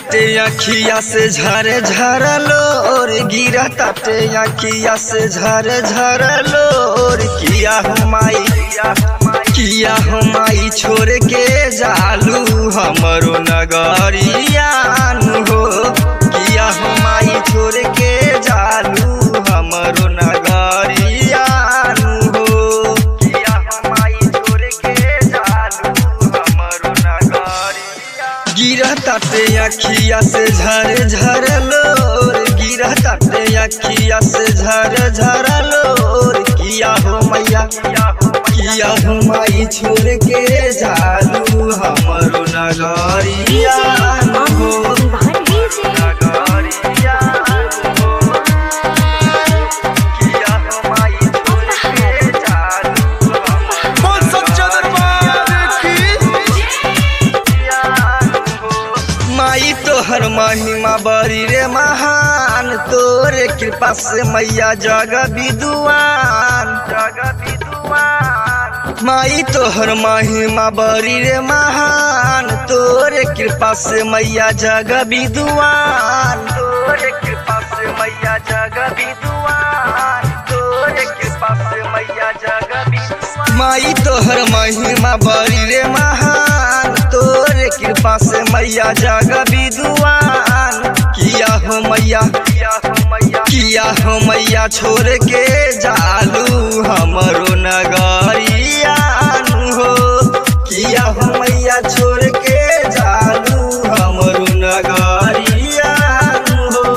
ताटे अखिया से झरे झरलो और गिरा ताटे अखिया से झरे झरलो और किया हो माई छोड़ के जालू हमरो नगरियान हो। किया हो माई छोड़ के जालू हमरो नगरियान हो। किया हो माई छोड़ के जालू हमरो नगरियान। गिरा ताटे अखिया से झरे झरलो गिरा ताटे अखिया से झरे झरलो किया हो माई छोड़ के जालू हमरो नगरियान हो। माई तोहर महिमा बड़ी रे महान तोरे कृपा से मैया जग विद्वान। माई तोहर महिमा बड़ी रे महान तोरे कृपा से मैया जग विद्वान। तोरे कृपा से मैया जग विद्वान। तोरे कृपा से मैया जग विद्वान। माई तोहर महिमा बड़ी रे महान तोरे कृपा से मैया जग विद्वान। किया हो मैया छोड़ के जालू हमरो नगरियान हो। किया हो मैया छोड़ के जालू हमरो नगरियान हो।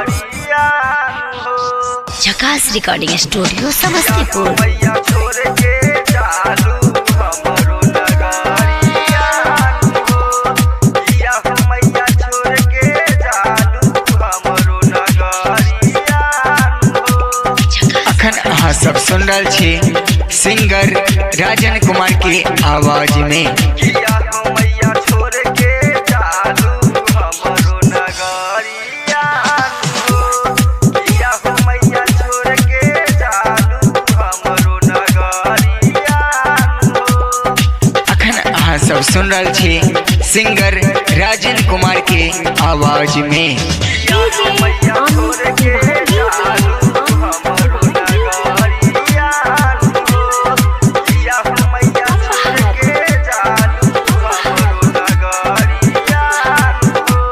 झकास रिकॉर्डिंग स्टूडियो समस्तीपुर। मैया छोड़ के जालू हमरो नगरियान हो। किया हो मैया छोड़ के जालू हमरो नगरियान हो। अखन अहाँ सब सुन रहल छी सिंगर राजन कुमार की आवाज में। किया हो मैया छोड़ के जालू हमरो नगरियान हो। किया हो मैया छोड़ के जालू हमरो नगरियान हो। अखन अहाँ सब सुन रहल छी सिंगर राजन कुमार की आवाज में। किया हो मैया छोड़ के जालू हमरो नगरियान हो। किया हो मैया छोड़ के जालू हमरो नगरियान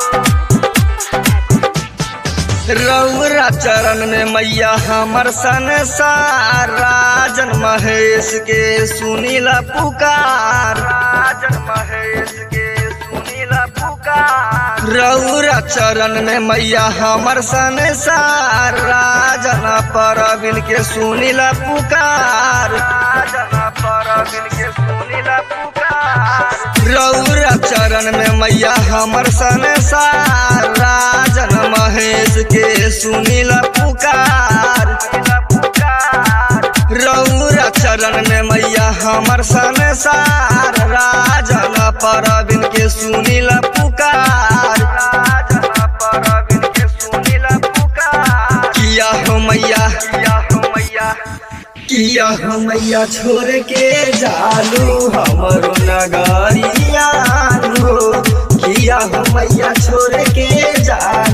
हो। रउरा चरण में मैया हमर संसार राजन महेश के सुनीला पुकार। राजन महेश के सुनीला पुकार। रउरा चरण में मैया हमर संसार राजन परवीन के सुनीला पुकार। राजन परवीन के सुनीला पुकार। रउरा चरण में मैया हमर संसार राजन महेश के सुनीला पुकार। रउरा चरण में मैया हमर संसार राजन परवीन के सुनीला पुकार। राजन परवीन के सुनीला पुकार। किया हो मैया छोड़ के जालू हमरो नगरियान हो। किया हो मैया छोड़ के जालू